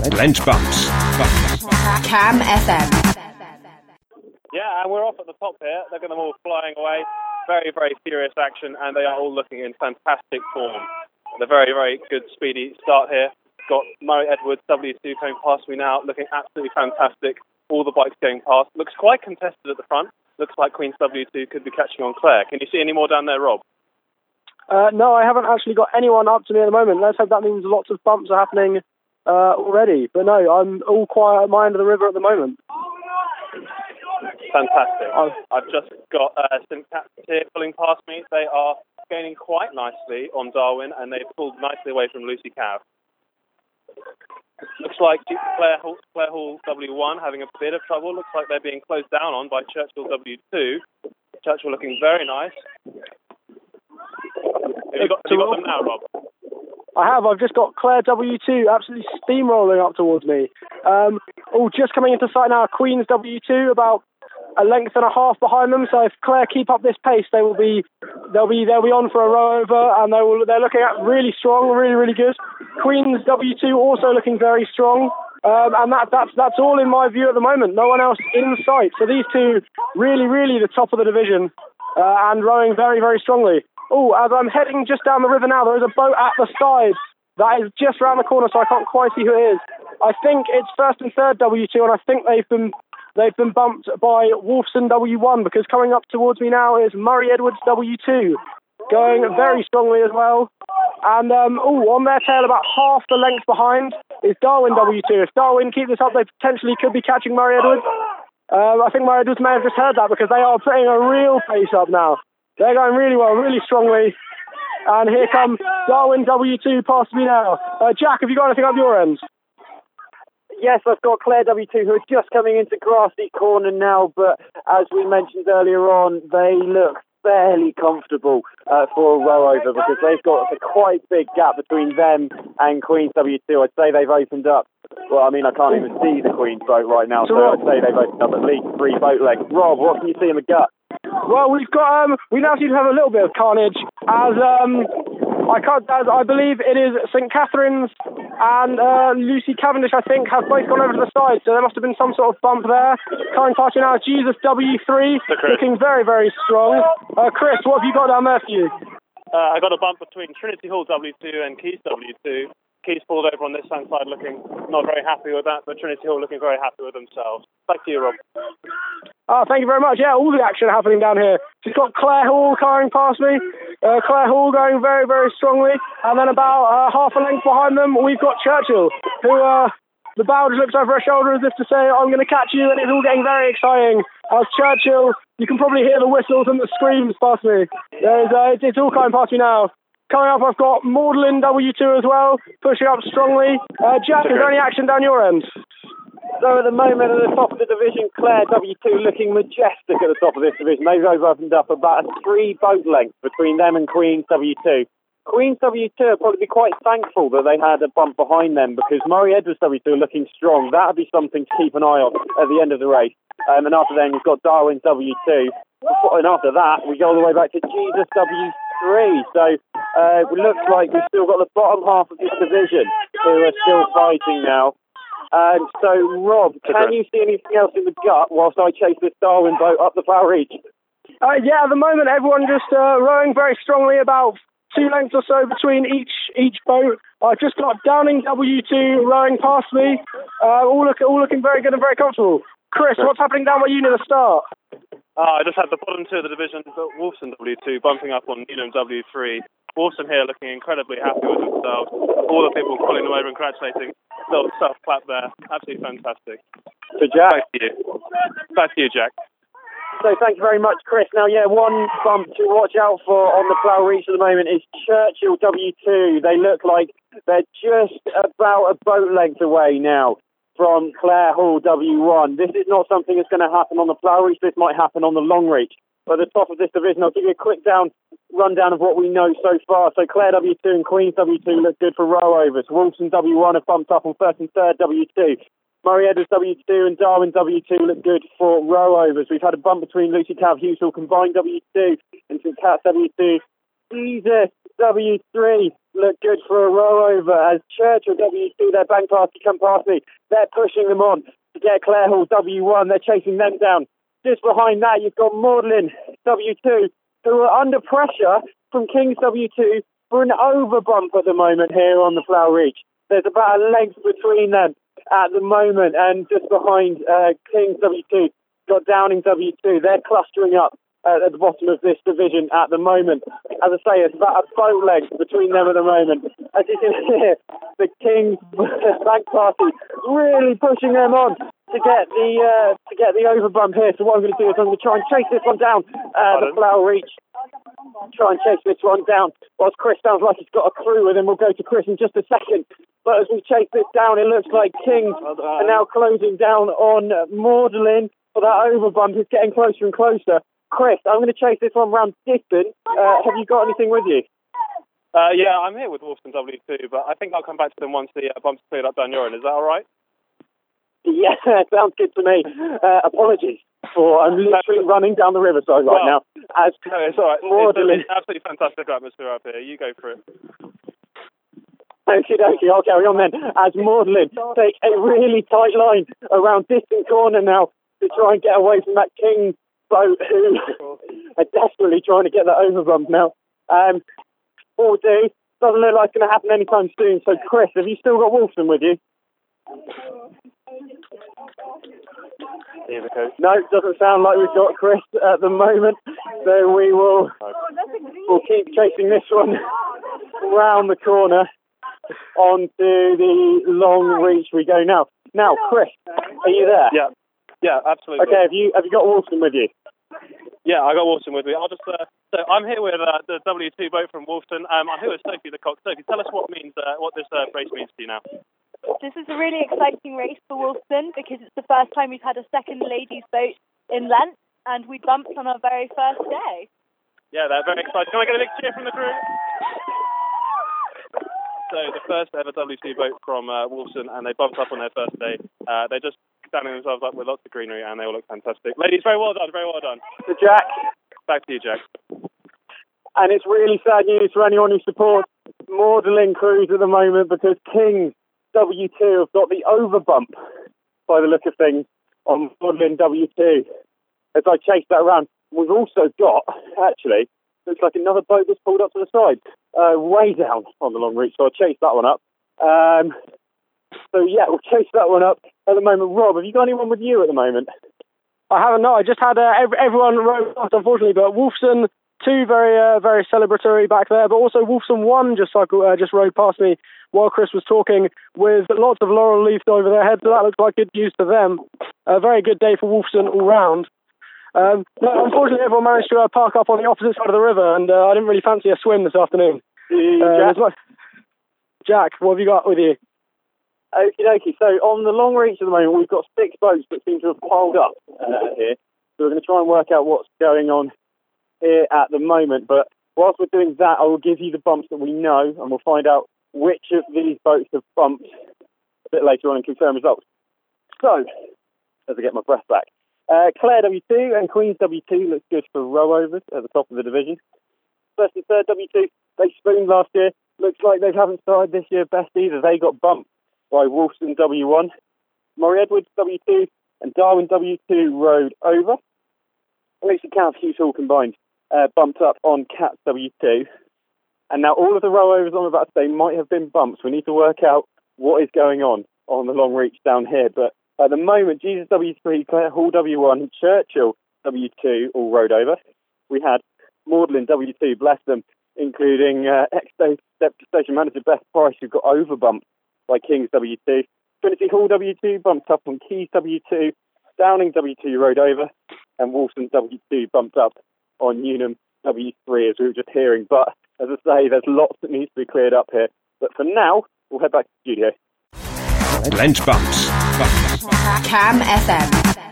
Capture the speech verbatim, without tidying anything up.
Lent bumps. Cam F M. Yeah, and we're off at the top here. Look at them all flying away. Very, very furious action, and they are all looking in fantastic form. A very, very good, speedy start here. Got Murray Edwards, W two, coming past me now, looking absolutely fantastic. All the bikes going past. Looks quite contested at the front. Looks like Queen's W two could be catching on Claire. Can you see any more down there, Rob? Uh, no, I haven't actually got anyone up to me at the moment. Let's hope that means lots of bumps are happening uh, already. But no, I'm all quiet at my end of the river at the moment. Fantastic. I've, I've just got uh, Saint Cat's here pulling past me. They are gaining quite nicely on Darwin, and they've pulled nicely away from Lucy Cav. Looks like Claire Hall, Claire Hall W one having a bit of trouble. Looks like they're being closed down on by Churchill W two. Churchill looking very nice. Have you got, have you got them now, Rob? I have. I've just got Claire W two absolutely steamrolling up towards me. Um, oh, just coming into sight now, Queen's W two about a length and a half behind them. So if Claire keep up this pace, they will be they'll be they'll be on for a row over, and they will they're looking at really strong, really really good. Queen's W two also looking very strong. Um, and that, that's that's all in my view at the moment. No one else in sight. So these two really, really the top of the division uh, and rowing very, very strongly. Oh, as I'm heading just down the river now, there is a boat at the side that is just round the corner, so I can't quite see who it is. I think it's first and third W two, and I think they've been they've been bumped by Wolfson W one, because coming up towards me now is Murray Edwards W two, going very strongly as well. And um, oh, on their tail, about half the length behind, is Darwin W two. If Darwin keep this up, they potentially could be catching Murray Edwards. Uh, I think Murray Edwards may have just heard that, because they are putting a real pace up now. They're going really well, really strongly. And here comes Darwin W two past me now. Uh, Jack, have you got anything up your end? Yes, I've got Claire W two, who are just coming into Grassy Corner now, but as we mentioned earlier on, they look fairly comfortable uh, for a row over, because they've got a quite big gap between them and Queen's W two. I'd say they've opened up, well, I mean, I can't even see the Queen's boat right now, so I'd say they've opened up at least three boat lengths. Rob, what can you see in the gut? Well, we've got, um, we now seem to have a little bit of carnage, as, um, I can't, as I believe it is Saint Catherine's and uh, Lucy Cavendish, I think, have both gone over to the side, so there must have been some sort of bump there. Coming past you now, Jesus W three, looking very, very strong. Uh, Chris, what have you got down there for you? Uh, I got a bump between Trinity Hall W two and Keys W two. Keys pulled over on this side, looking not very happy with that, but Trinity Hall looking very happy with themselves. Back to you, Rob. Oh, thank you very much. Yeah, all the action happening down here. She's got Claire Hall coming past me. Uh, Claire Hall going very, very strongly. And then about uh, half a length behind them, we've got Churchill, who uh, the bow just looks over her shoulder as if to say, I'm going to catch you, and it's all getting very exciting. As Churchill, you can probably hear the whistles and the screams past me. There's, uh, it's, it's all coming past me now. Coming up, I've got Magdalene W two as well, pushing up strongly. Uh, Jack, is there any action down your end? So at the moment, at the top of the division, Claire W two looking majestic at the top of this division. They've opened up about a three boat length between them and Queen's W two. Queen's W two will probably be quite thankful that they had a bump behind them, because Murray Edwards W two are looking strong. That would be something to keep an eye on at the end of the race. Um, and after then, you've got Darwin W two. And after that, we go all the way back to Jesus W three. So uh, it looks like we've still got the bottom half of this division who are still fighting now. And so, Rob, can you see anything else in the gut whilst I chase this Darwin boat up the Plough Reach? Uh, yeah, at the moment, everyone just uh, rowing very strongly, about two lengths or so between each each boat. I've just got Downing W two rowing past me, uh, all, look, all looking very good and very comfortable. Chris, what's happening down where you near the start? Uh, I just had the bottom two of the division, Wolfson W two, bumping up on Newnham W three. Wolfson here looking incredibly happy with themselves. All the people pulling them over and congratulating. Little self clap there. Absolutely fantastic. So, Jack. Back to you. Back to you, Jack. So thank you very much, Chris. Now, yeah, one bump to watch out for on the Plough Reach at the moment is Churchill W two. They look like they're just about a boat length away now from Claire Hall W one. This is not something that's going to happen on the Plough Reach. This might happen on the Long Reach. But at the top of this division, I'll give you a quick down rundown of what we know so far. So Claire W two and Queen's W two look good for row overs. Wolfson W one have bumped up on first and third W two. Murray Edwards W two and Darwin W two look good for row overs. We've had a bump between Lucy Cav Hughesville combined W two and Saint Cat's W two. Jesus W three look good for a row over as Churchill W two, their bank party, come past me. They're pushing them on to get Clare Hall W one. They're chasing them down. Just behind that, you've got Magdalen W two, who are under pressure from Kings W two for an over bump at the moment here on the Flower Reach. There's about a length between them at the moment, and just behind uh, Kings W two, got Downing W two. They're clustering up uh, at the bottom of this division at the moment. As I say, it's about a boat length between them at the moment. As you can hear, the Kings Bank Party really pushing them on to get the uh, to get the over bump here. So what I'm going to do is I'm going to try and chase this one down uh, the Flower Reach. Try and chase this one down. Whilst Chris sounds like he's got a crew with him, we'll go to Chris in just a second. But as we chase this down, it looks like Kings are now closing down on Magdalen for that over bump. It's getting closer and closer. Chris, I'm going to chase this one round Diston. Uh, have you got anything with you? Uh, yeah, I'm here with Wolfson W two, but I think I'll come back to them once the uh, bump's cleared up down your end. Is that all right? Yeah, sounds good to me. Uh, apologies for I'm literally running down the riverside right well, now. As no, it's all right. It's, it's an absolutely fantastic atmosphere up here. You go for it. Okie dokie, I'll carry on then. As Magdalen take a really tight line around Diston Corner now to try and get away from that King boat who are desperately trying to get that over bump now. Um, all we do, doesn't look like it's going to happen anytime soon. So, Chris, have you still got Wolfson with you? Here we go. No, doesn't sound like we've got Chris at the moment. So we will we'll keep chasing this one round the corner onto the Long Reach we go now. Now, Chris, are you there? Yeah, yeah, absolutely. Okay, have you have you got Wolfson with you? Yeah, I got Wolfson with me. I'll just. Uh, so I'm here with uh, the W two boat from Wolfson. Um, I'm here with Sophie the Cock. Sophie, tell us what means uh, what this uh, race means to you now. This is a really exciting race for Wolfson because it's the first time we've had a second ladies' boat in Lent, and we bumped on our very first day. Yeah, they're very excited. Can I get a big cheer from the crew? So the first ever W two boat from uh, Wolfson, and they bumped up on their first day. Uh, they're just standing themselves up with lots of greenery, and they all look fantastic. Ladies, very well done, very well done. So Jack. Back to you, Jack. And it's really sad news for anyone who supports Magdalen crews at the moment because Kings W two have got the over bump, by the look of things, on Magdalen W two. As I chase that around, we've also got, actually, looks like another boat that's pulled up to the side, uh, way down on the Long Reach, so I'll chase that one up. Um, so, yeah, we'll chase that one up at the moment. Rob, have you got anyone with you at the moment? I haven't, no. I just had uh, every, everyone rode past, unfortunately, but Wolfson two very, uh, very celebratory back there, but also Wolfson one just cycled, uh, just rode past me while Chris was talking with lots of laurel leaves over their heads, so that looks like good news to them. A very good day for Wolfson all round. Um, but unfortunately, everyone managed to uh, park up on the opposite side of the river, and uh, I didn't really fancy a swim this afternoon. Uh, Jack? Jack, what have you got with you? Okie dokie. So on the Long Reach at the moment, we've got six boats that seem to have piled up uh, here. So we're going to try and work out what's going on here at the moment. But whilst we're doing that, I will give you the bumps that we know, and we'll find out which of these boats have bumped a bit later on and confirm results. So, as I get my breath back, uh, Clare W two and Queens W two looks good for row-overs at the top of the division. First and third W two, they spooned last year. Looks like they haven't started this year best either. They got bumped by Wolfson W one. Murray Edwards W two and Darwin W two rode over. Lucy Camp, Hughes Hall combined, uh, bumped up on Cats W two. And now all of the row-overs I'm about to say might have been bumps. We need to work out what is going on on the Long Reach down here. But at the moment, Jesus W three, Clare Hall W one, Churchill W two all rode over. We had Magdalen W two, bless them, including uh, ex-Deputy Station Manager Beth Price, who got over-bumped by Kings W two. Trinity Hall W two bumped up on Keys W two. Downing W two rode over. And Wolfson W two bumped up on Newnham W three, as we were just hearing. But as I say, there's lots that needs to be cleared up here. But for now, we'll head back to the studio. Lent Bumps. Cam F M.